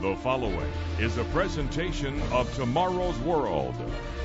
The following is a presentation of Tomorrow's World.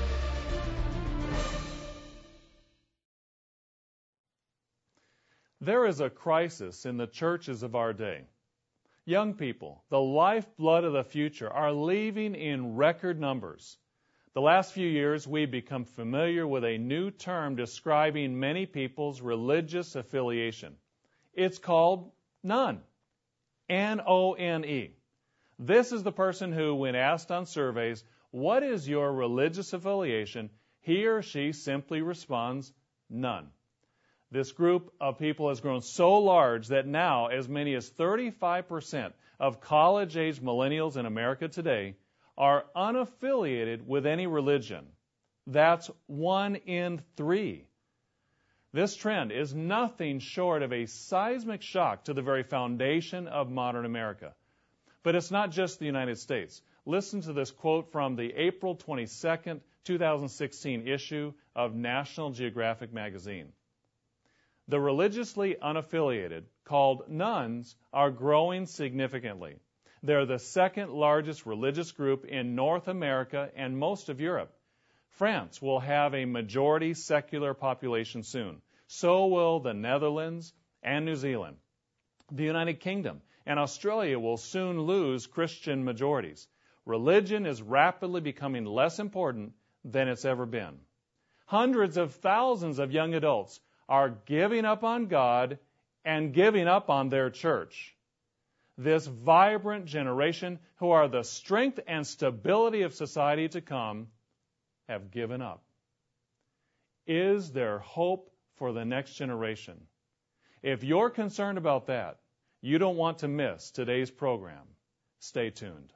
There is a crisis in the churches of our day. Young people, the lifeblood of the future, are leaving in record numbers. The last few years, we've become familiar with a new term describing many people's religious affiliation. It's called none. N-O-N-E. This is the person who, when asked on surveys, "What is your religious affiliation?" he or she simply responds, "None." This group of people has grown so large that now as many as 35% of college-age millennials in America today are unaffiliated with any religion. That's 1 in 3. This trend is nothing short of a seismic shock to the very foundation of modern America. But it's not just the United States. Listen to this quote from the April 22nd, 2016 issue of National Geographic magazine. "The religiously unaffiliated, called nuns, are growing significantly. They're the second largest religious group in North America and most of Europe. France will have a majority secular population soon. So will the Netherlands and New Zealand. The United Kingdom and Australia will soon lose Christian majorities. Religion is rapidly becoming less important than it's ever been. Hundreds of thousands of young adults are giving up on God and giving up on their church. This vibrant generation, who are the strength and stability of society to come, have given up. Is there hope for the next generation? If you're concerned about that, you don't want to miss today's program. Stay tuned.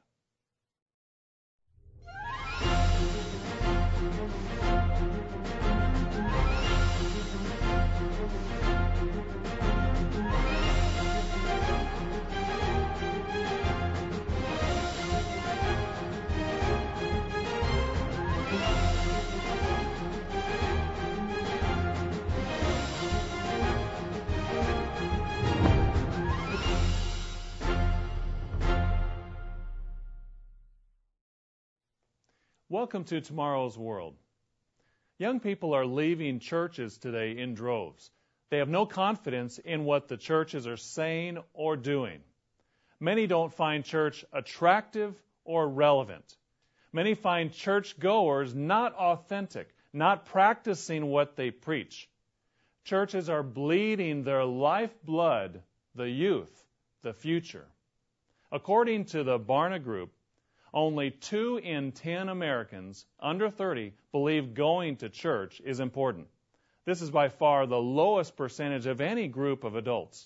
Welcome to Tomorrow's World. Young people are leaving churches today in droves. They have no confidence in what the churches are saying or doing. Many don't find church attractive or relevant. Many find church-goers not authentic, not practicing what they preach. Churches are bleeding their lifeblood, the youth, the future. According to the Barna Group, only 2 in 10 Americans under 30 believe going to church is important. This is by far the lowest percentage of any group of adults.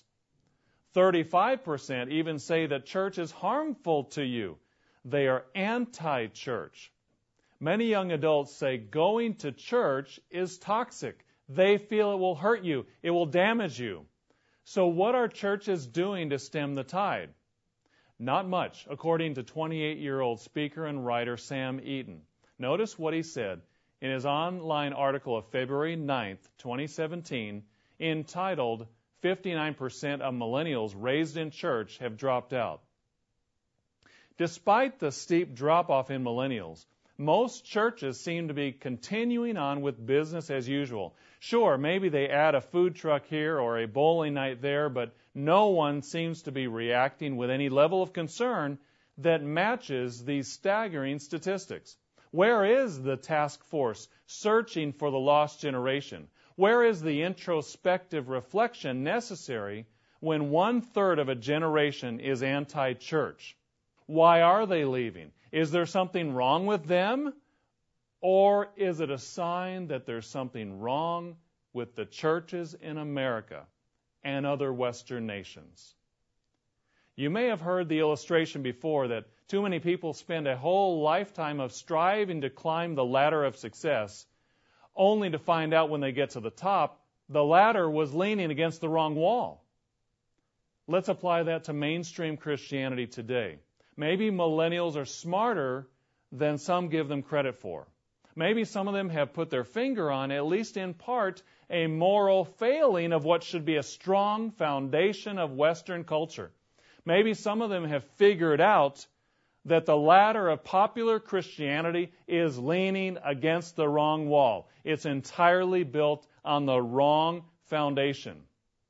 35% even say that church is harmful to you. They are anti-church. Many young adults say going to church is toxic. They feel it will hurt you. It will damage you. So what are churches doing to stem the tide? Not much, according to 28-year-old speaker and writer Sam Eaton. Notice what he said in his online article of February 9th, 2017, entitled, "59% of millennials raised in church have dropped out." Despite the steep drop-off in millennials, most churches seem to be continuing on with business as usual. Sure, maybe they add a food truck here or a bowling night there, but no one seems to be reacting with any level of concern that matches these staggering statistics. Where is the task force searching for the lost generation? Where is the introspective reflection necessary when 1/3 of a generation is anti-church? Why are they leaving? Is there something wrong with them? Or is it a sign that there's something wrong with the churches in America and other Western nations? You may have heard the illustration before that too many people spend a whole lifetime of striving to climb the ladder of success, only to find out when they get to the top, the ladder was leaning against the wrong wall. Let's apply that to mainstream Christianity today. Maybe millennials are smarter than some give them credit for. Maybe some of them have put their finger on, at least in part, a moral failing of what should be a strong foundation of Western culture. Maybe some of them have figured out that the ladder of popular Christianity is leaning against the wrong wall. It's entirely built on the wrong foundation.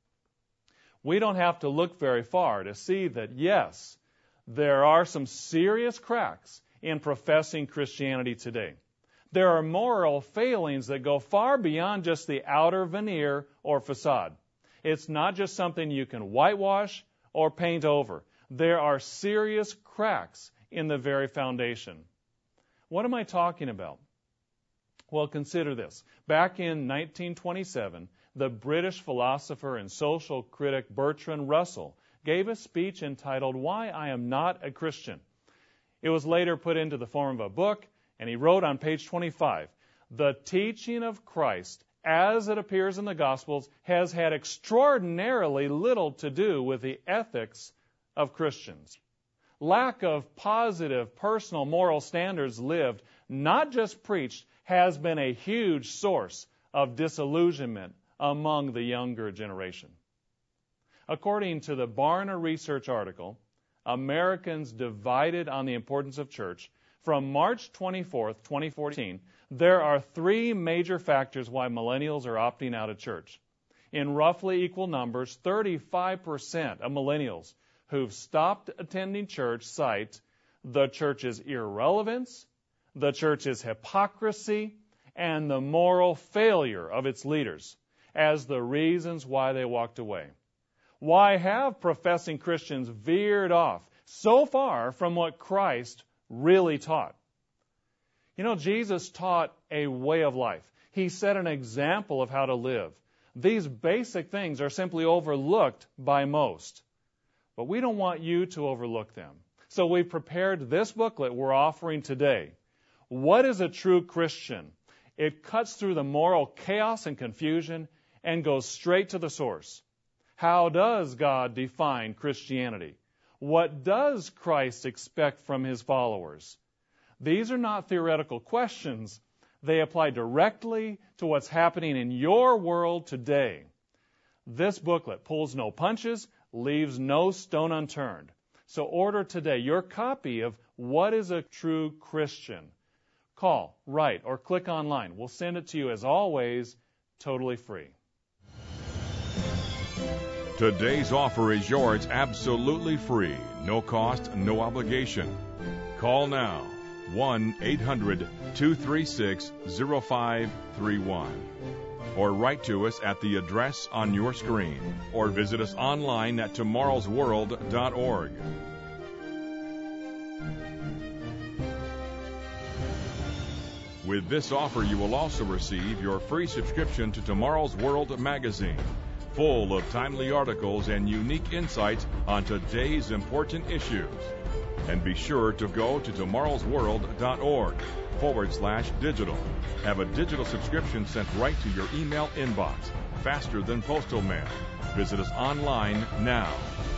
We don't have to look very far to see that, yes, there are some serious cracks in professing Christianity today. There are moral failings that go far beyond just the outer veneer or facade. It's not just something you can whitewash or paint over. There are serious cracks in the very foundation. What am I talking about? Well, consider this. Back in 1927, the British philosopher and social critic Bertrand Russell gave a speech entitled "Why I Am Not a Christian." It was later put into the form of a book, and he wrote on page 25, "The teaching of Christ, as it appears in the Gospels, has had extraordinarily little to do with the ethics of Christians. Lack of positive personal moral standards lived, not just preached, has been a huge source of disillusionment among the younger generation." According to the Barna Research article, Americans Divided on the Importance of Church, from March 24, 2014, there are three major factors why millennials are opting out of church. In roughly equal numbers, 35% of millennials who've stopped attending church cite the church's irrelevance, the church's hypocrisy, and the moral failure of its leaders as the reasons why they walked away. Why have professing Christians veered off so far from what Christ really taught? You know, Jesus taught a way of life. He set an example of how to live. These basic things are simply overlooked by most. But we don't want you to overlook them. So we've prepared this booklet we're offering today. What is a true Christian? It cuts through the moral chaos and confusion and goes straight to the source. How does God define Christianity? What does Christ expect from his followers? These are not theoretical questions. They apply directly to what's happening in your world today. This booklet pulls no punches, leaves no stone unturned. So order today your copy of What is a True Christian? Call, write, or click online. We'll send it to you, as always, totally free. Today's offer is yours absolutely free. No cost, no obligation. Call now. 1-800-236-0531. Or write to us at the address on your screen. Or visit us online at tomorrowsworld.org. With this offer, you will also receive your free subscription to Tomorrow's World magazine, full of timely articles and unique insights on today's important issues. And be sure to go to tomorrowsworld.org/digital. Have a digital subscription sent right to your email inbox, faster than postal mail. Visit us online now.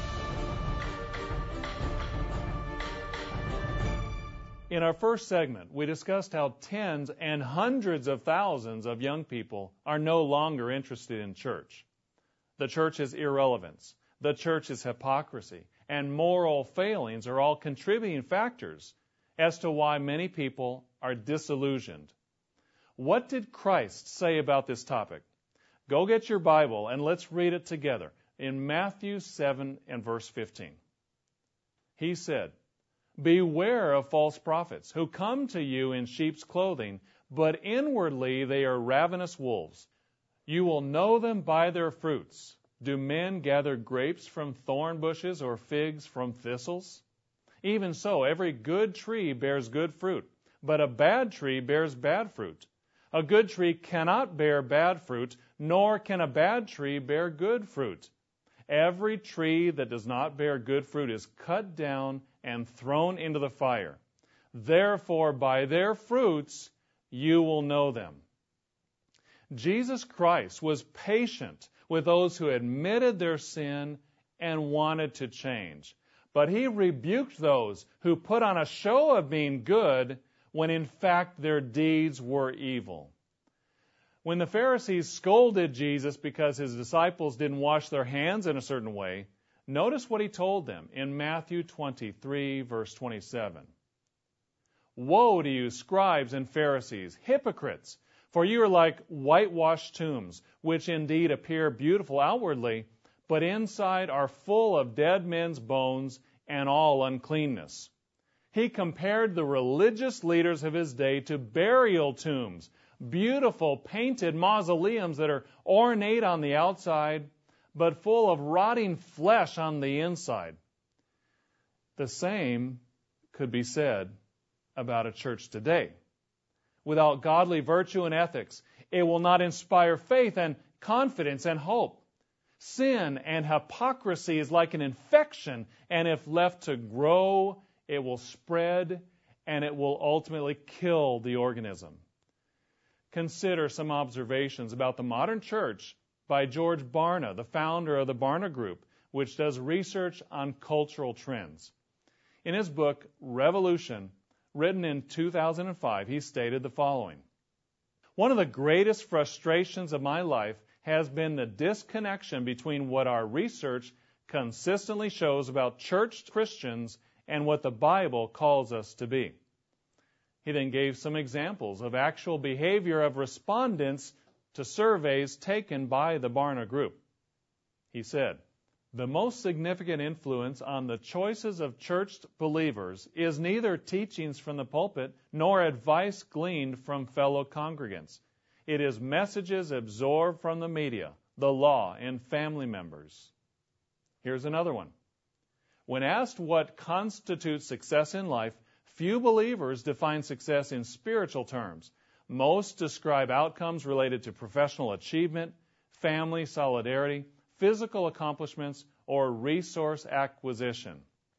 In our first segment, we discussed how tens and hundreds of thousands of young people are no longer interested in church. The church's irrelevance, the church's hypocrisy, and moral failings are all contributing factors as to why many people are disillusioned. What did Christ say about this topic? Go get your Bible and let's read it together in Matthew 7 and verse 15. He said, "Beware of false prophets who come to you in sheep's clothing, but inwardly they are ravenous wolves. You will know them by their fruits. Do men gather grapes from thorn bushes or figs from thistles? Even so, every good tree bears good fruit, but a bad tree bears bad fruit. A good tree cannot bear bad fruit, nor can a bad tree bear good fruit. Every tree that does not bear good fruit is cut down and thrown into the fire. Therefore, by their fruits you will know them." Jesus Christ was patient with those who admitted their sin and wanted to change. But he rebuked those who put on a show of being good when in fact their deeds were evil. When the Pharisees scolded Jesus because his disciples didn't wash their hands in a certain way, Notice what he told them in Matthew 23, verse 27. Woe to you, scribes and Pharisees, hypocrites! For you are like whitewashed tombs, which indeed appear beautiful outwardly, but inside are full of dead men's bones and all uncleanness. He compared the religious leaders of his day to burial tombs, beautiful painted mausoleums that are ornate on the outside, but full of rotting flesh on the inside. The same could be said about a church today. Without godly virtue and ethics, it will not inspire faith and confidence and hope. Sin and hypocrisy is like an infection, and if left to grow, it will spread, and it will ultimately kill the organism. Consider some observations about the modern church by George Barna, the founder of the Barna Group, which does research on cultural trends. In his book, Revolution, written in 2005, he stated the following. One of the greatest frustrations of my life has been the disconnection between what our research consistently shows about church Christians and what the Bible calls us to be. He then gave some examples of actual behavior of respondents to surveys taken by the Barna Group. He said, the most significant influence on the choices of church believers is neither teachings from the pulpit nor advice gleaned from fellow congregants. It is messages absorbed from the media, the law, and family members. Here's another one. When asked what constitutes success in life, few believers define success in spiritual terms. Most describe outcomes related to professional achievement, family solidarity, physical accomplishments, or resource acquisition.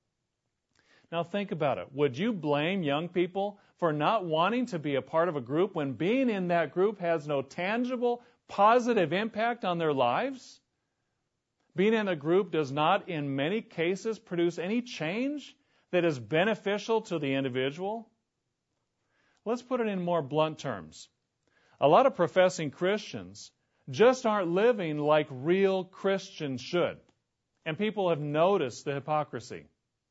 Now think about it. Would you blame young people for not wanting to be a part of a group when being in that group has no tangible, positive impact on their lives? Being in a group does not, in many cases, produce any change that is beneficial to the individual? Let's put it in more blunt terms. A lot of professing Christians just aren't living like real Christians should. And people have noticed the hypocrisy.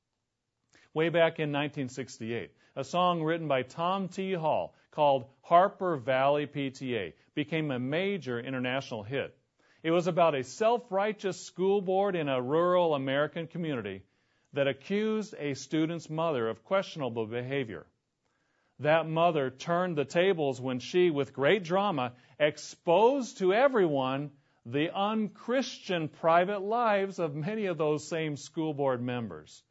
Way back in 1968, a song written by Tom T. Hall called Harper Valley PTA became a major international hit. It was about a self-righteous school board in a rural American community that accused a student's mother of questionable behavior. That mother turned the tables when she, with great drama, exposed to everyone the unchristian private lives of many of those same school board members.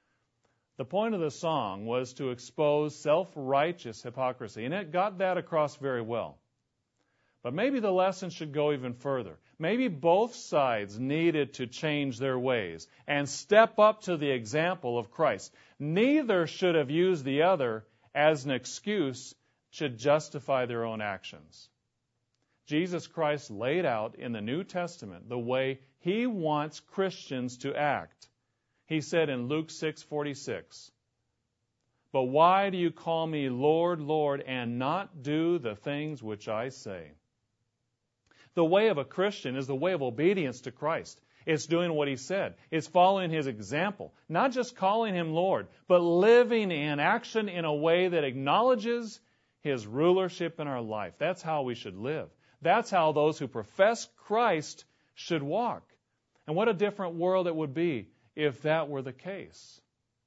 The point of the song was to expose self-righteous hypocrisy, and it got that across very well. But maybe the lesson should go even further. Maybe both sides needed to change their ways and step up to the example of Christ. Neither should have used the other as an excuse to justify their own actions. Jesus Christ laid out in the New Testament the way He wants Christians to act. He said in Luke 6:46, "But why do you call me Lord, Lord, and not do the things which I say?" The way of a Christian is the way of obedience to Christ. It's doing what He said. It's following His example. Not just calling Him Lord, but living in action in a way that acknowledges His rulership in our life. That's how we should live. That's how those who profess Christ should walk. And what a different world it would be if that were the case.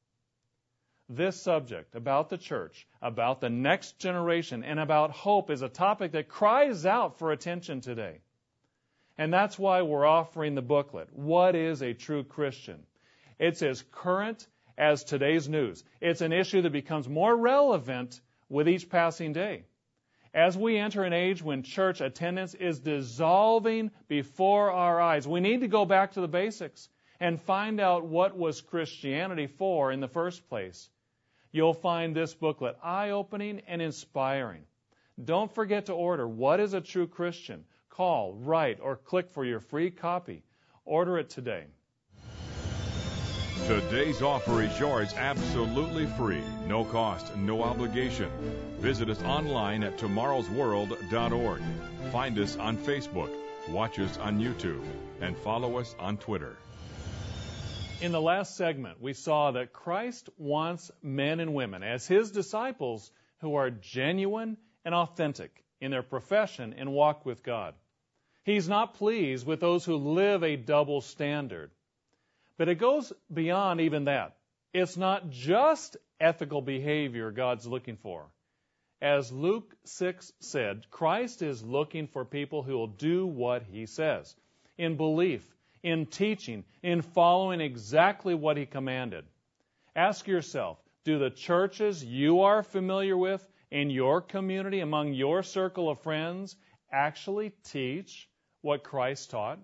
This subject about the church, about the next generation, and about hope is a topic that cries out for attention today. And that's why we're offering the booklet, What is a True Christian? It's as current as today's news. It's an issue that becomes more relevant with each passing day. As we enter an age when church attendance is dissolving before our eyes, we need to go back to the basics and find out what was Christianity for in the first place. You'll find this booklet eye-opening and inspiring. Don't forget to order What is a True Christian? Call, write, or click for your free copy. Order it today. Today's offer is yours absolutely free, no cost, no obligation. Visit us online at tomorrowsworld.org. Find us on Facebook, watch us on YouTube, and follow us on Twitter. In the last segment, we saw that Christ wants men and women as His disciples who are genuine and authentic in their profession and walk with God. He's not pleased with those who live a double standard. But it goes beyond even that. It's not just ethical behavior God's looking for. As Luke 6 said, Christ is looking for people who will do what He says, in belief, in teaching, in following exactly what He commanded. Ask yourself, do the churches you are familiar with in your community, among your circle of friends, actually teach what Christ taught?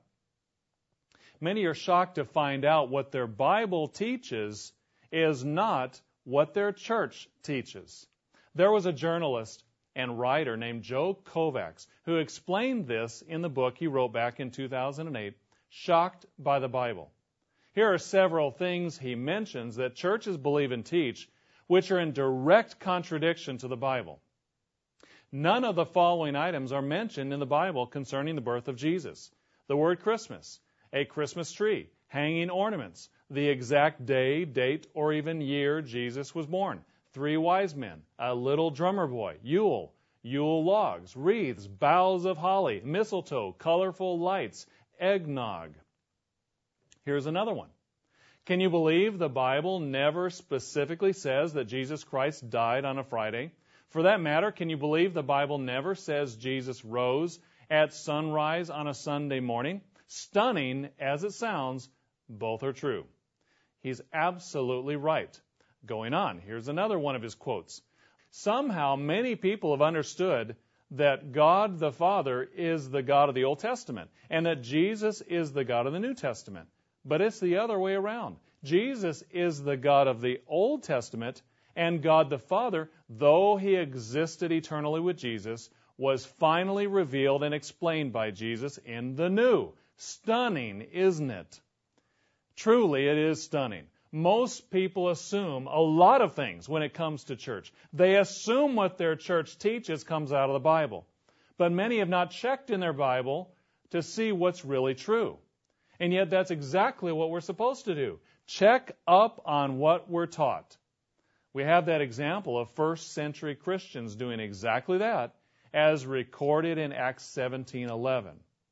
Many are shocked to find out what their Bible teaches is not what their church teaches. There was a journalist and writer named Joe Kovacs who explained this in the book he wrote back in 2008, Shocked by the Bible. Here are several things he mentions that churches believe and teach, which are in direct contradiction to the Bible. None of the following items are mentioned in the Bible concerning the birth of Jesus. The word Christmas, a Christmas tree, hanging ornaments, the exact day, date, or even year Jesus was born, 3 wise men, a little drummer boy, Yule logs, wreaths, boughs of holly, mistletoe, colorful lights, eggnog. Here's another one. Can you believe the Bible never specifically says that Jesus Christ died on a Friday? For that matter, can you believe the Bible never says Jesus rose at sunrise on a Sunday morning? Stunning as it sounds, both are true. He's absolutely right. Going on, here's another one of his quotes. Somehow many people have understood that God the Father is the God of the Old Testament and that Jesus is the God of the New Testament. But it's the other way around. Jesus is the God of the Old Testament, and God the Father, though He existed eternally with Jesus, was finally revealed and explained by Jesus in the New. Stunning, isn't it? Truly, it is stunning. Most people assume a lot of things when it comes to church. They assume what their church teaches comes out of the Bible. But many have not checked in their Bible to see what's really true. And yet that's exactly what we're supposed to do. Check up on what we're taught. We have that example of first century Christians doing exactly that, as recorded in Acts 17:11.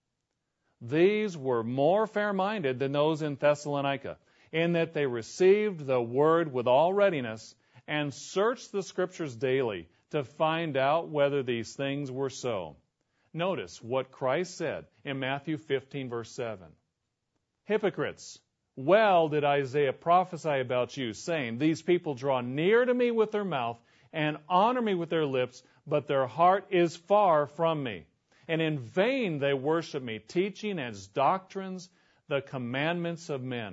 These were more fair-minded than those in Thessalonica, in that they received the word with all readiness and searched the Scriptures daily to find out whether these things were so. Notice what Christ said in Matthew 15, verse 7. Hypocrites, well did Isaiah prophesy about you, saying, these people draw near to me with their mouth and honor me with their lips, but their heart is far from me. And in vain they worship me, teaching as doctrines the commandments of men.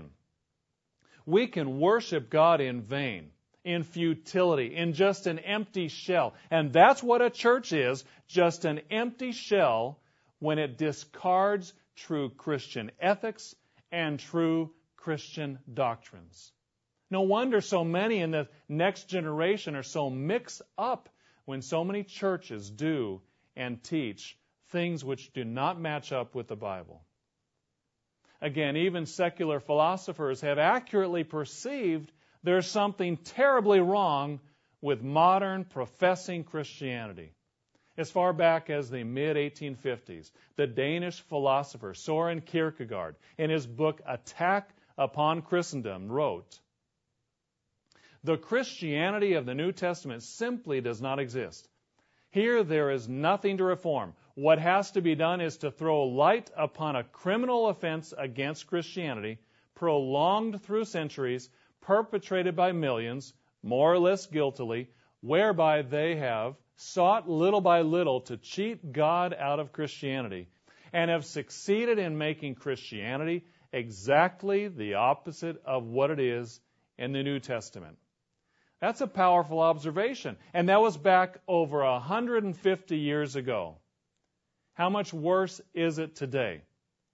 We can worship God in vain, in futility, in just an empty shell. And that's what a church is, just an empty shell when it discards true Christian ethics and true Christian doctrines. No wonder so many in the next generation are so mixed up when so many churches do and teach things which do not match up with the Bible. Again, even secular philosophers have accurately perceived there's something terribly wrong with modern professing Christianity. As far back as the mid-1850s, the Danish philosopher Soren Kierkegaard, in his book Attack Upon Christendom, wrote, "The Christianity of the New Testament simply does not exist. Here there is nothing to reform. What has to be done is to throw light upon a criminal offense against Christianity, prolonged through centuries, perpetrated by millions, more or less guiltily, whereby they have sought little by little to cheat God out of Christianity, and have succeeded in making Christianity exactly the opposite of what it is in the New Testament." That's a powerful observation, and that was back over 150 years ago. How much worse is it today?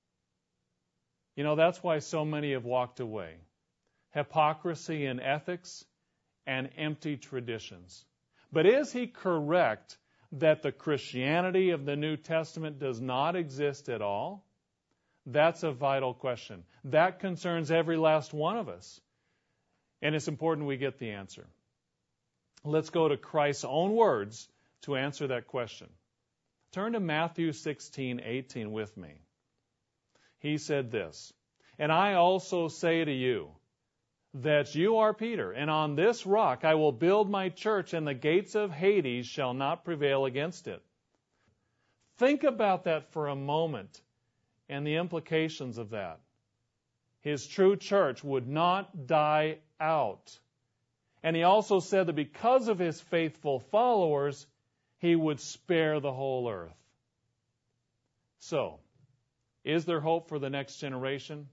You know, that's why so many have walked away. Hypocrisy in ethics and empty traditions. But is he correct that the Christianity of the New Testament does not exist at all? That's a vital question. That concerns every last one of us. And it's important we get the answer. Let's go to Christ's own words to answer that question. Turn to Matthew 16:18 with me. He said this, "And I also say to you, that you are Peter, and on this rock I will build my church, and the gates of Hades shall not prevail against it." Think about that for a moment and the implications of that. His true church would not die out. And he also said that because of his faithful followers, he would spare the whole earth. So, is there hope for the next generation?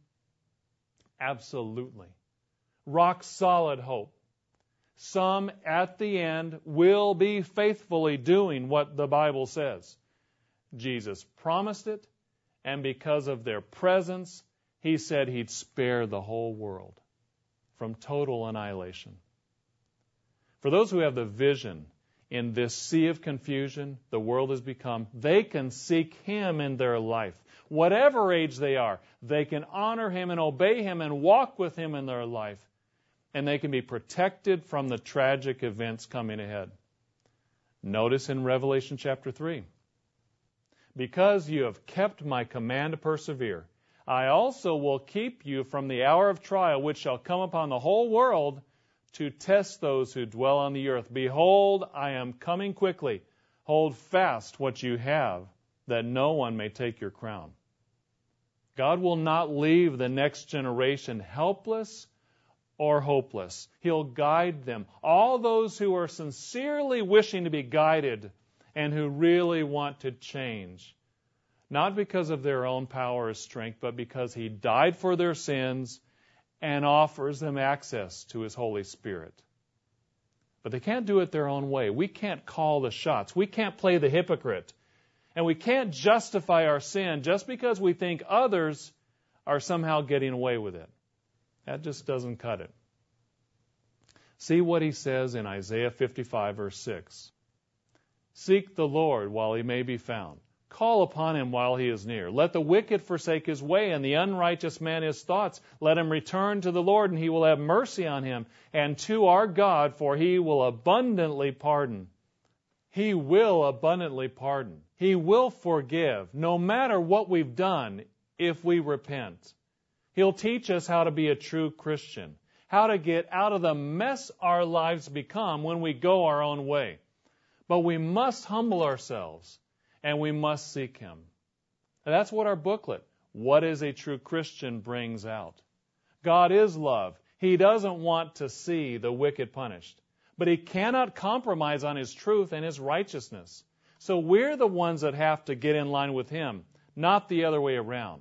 Absolutely. Rock solid hope. Some at the end will be faithfully doing what the Bible says. Jesus promised it, and because of their presence, he said he'd spare the whole world from total annihilation. For those who have the vision in this sea of confusion the world has become, they can seek him in their life. Whatever age they are, they can honor him and obey him and walk with him in their life. And they can be protected from the tragic events coming ahead. Notice in Revelation chapter 3, "Because you have kept my command to persevere, I also will keep you from the hour of trial which shall come upon the whole world to test those who dwell on the earth. Behold, I am coming quickly. Hold fast what you have, that no one may take your crown." God will not leave the next generation helpless or hopeless. He'll guide them. All those who are sincerely wishing to be guided and who really want to change. Not because of their own power or strength, but because he died for their sins and offers them access to his Holy Spirit. But they can't do it their own way. We can't call the shots. We can't play the hypocrite. And we can't justify our sin just because we think others are somehow getting away with it. That just doesn't cut it. See what he says in Isaiah 55, verse 6. "Seek the Lord while he may be found. Call upon him while he is near. Let the wicked forsake his way, and the unrighteous man his thoughts. Let him return to the Lord, and he will have mercy on him, and to our God, for he will abundantly pardon." He will abundantly pardon. He will forgive, no matter what we've done, if we repent. He'll teach us how to be a true Christian, how to get out of the mess our lives become when we go our own way. But we must humble ourselves, and we must seek him. And that's what our booklet, What is a True Christian, brings out. God is love. He doesn't want to see the wicked punished. But he cannot compromise on his truth and his righteousness. So we're the ones that have to get in line with him, not the other way around.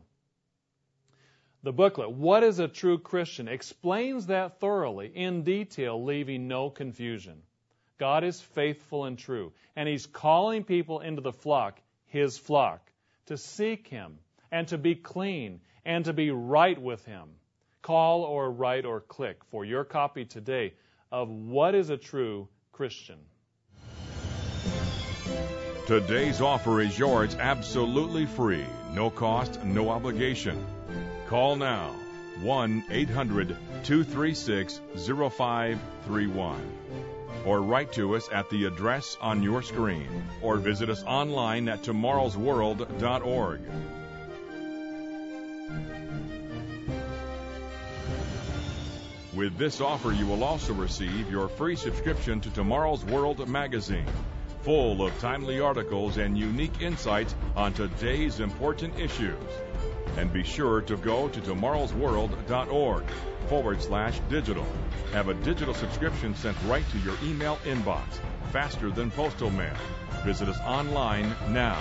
The booklet, What is a True Christian, explains that thoroughly, in detail, leaving no confusion. God is faithful and true, and he's calling people into the flock, his flock, to seek him, and to be clean, and to be right with him. Call or write or click for your copy today of What is a True Christian. Today's offer is yours absolutely free, no cost, no obligation. Call now, 1-800-236-0531. Or write to us at the address on your screen, or visit us online at tomorrowsworld.org. With this offer, you will also receive your free subscription to Tomorrow's World magazine, full of timely articles and unique insights on today's important issues. And be sure to go to tomorrowsworld.org/digital. Have a digital subscription sent right to your email inbox, faster than postal mail. Visit us online now.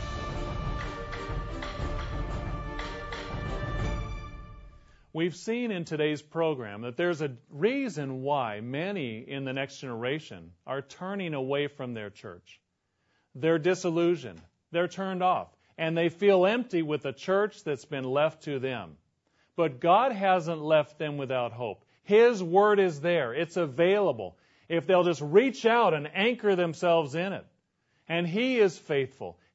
We've seen in today's program that there's a reason why many in the next generation are turning away from their church. They're disillusioned. They're turned off. And they feel empty with the church that's been left to them. But God hasn't left them without hope. His word is there. It's available if they'll just reach out and anchor themselves in it. And he is faithful.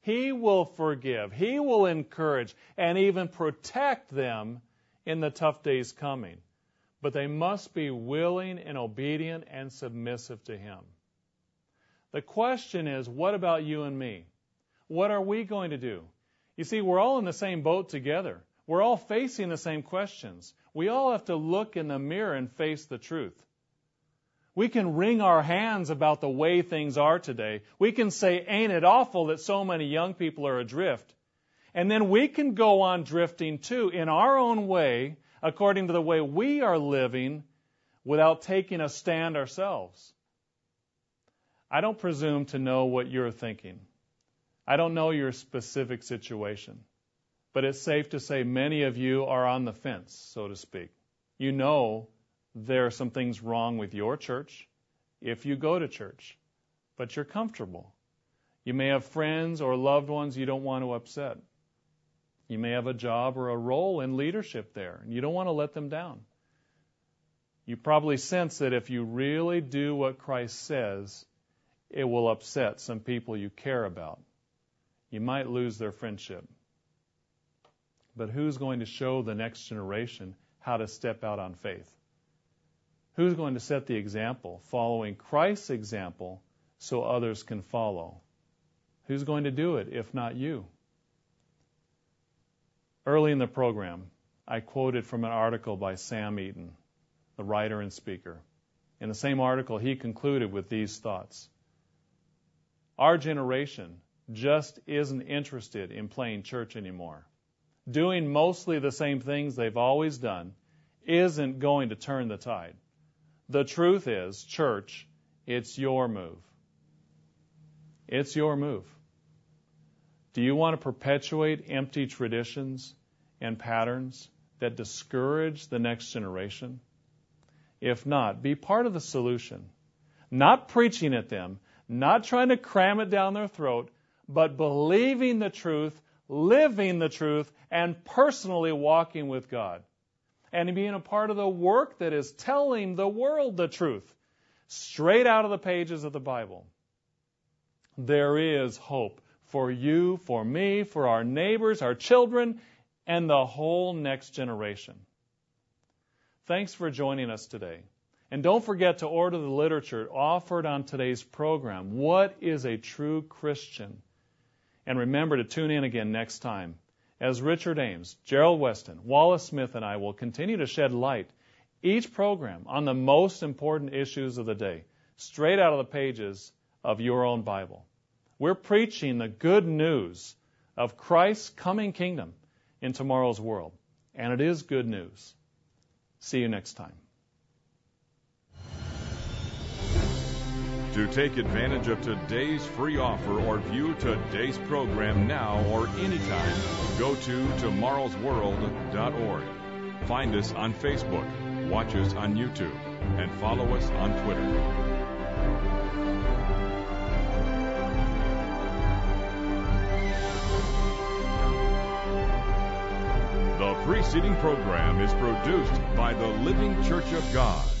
He will forgive. He will encourage and even protect them in the tough days coming. But they must be willing and obedient and submissive to Him. The question is, what about you and me? What are we going to do? You see, we're all in the same boat together. We're all facing the same questions. We all have to look in the mirror and face the truth. We can wring our hands about the way things are today. We can say, ain't it awful that so many young people are adrift? And then we can go on drifting too in our own way, according to the way we are living, without taking a stand ourselves. I don't presume to know what you're thinking. I don't know your specific situation. But it's safe to say many of you are on the fence, so to speak. You know there are some things wrong with your church if you go to church, but you're comfortable. You may have friends or loved ones you don't want to upset. You may have a job or a role in leadership there, and you don't want to let them down. You probably sense that if you really do what Christ says, it will upset some people you care about. You might lose their friendship. But who's going to show the next generation how to step out on faith? Who's going to set the example, following Christ's example, so others can follow? Who's going to do it, if not you? Early in the program, I quoted from an article by Sam Eaton, the writer and speaker. In the same article, he concluded with these thoughts. Our generation just isn't interested in playing church anymore. Doing mostly the same things they've always done isn't going to turn the tide. The truth is, church, it's your move. It's your move. Do you want to perpetuate empty traditions and patterns that discourage the next generation? If not, be part of the solution. Not preaching at them, not trying to cram it down their throat, but believing the truth, living the truth, and personally walking with God. And being a part of the work that is telling the world the truth, straight out of the pages of the Bible. There is hope for you, for me, for our neighbors, our children, and the whole next generation. Thanks for joining us today. And don't forget to order the literature offered on today's program, What is a True Christian? And remember to tune in again next time, as Richard Ames, Gerald Weston, Wallace Smith, and I will continue to shed light each program on the most important issues of the day, straight out of the pages of your own Bible. We're preaching the good news of Christ's coming kingdom in tomorrow's world, and it is good news. See you next time. To take advantage of today's free offer or view today's program now or anytime, go to tomorrowsworld.org. Find us on Facebook, watch us on YouTube, and follow us on Twitter. The preceding program is produced by the Living Church of God.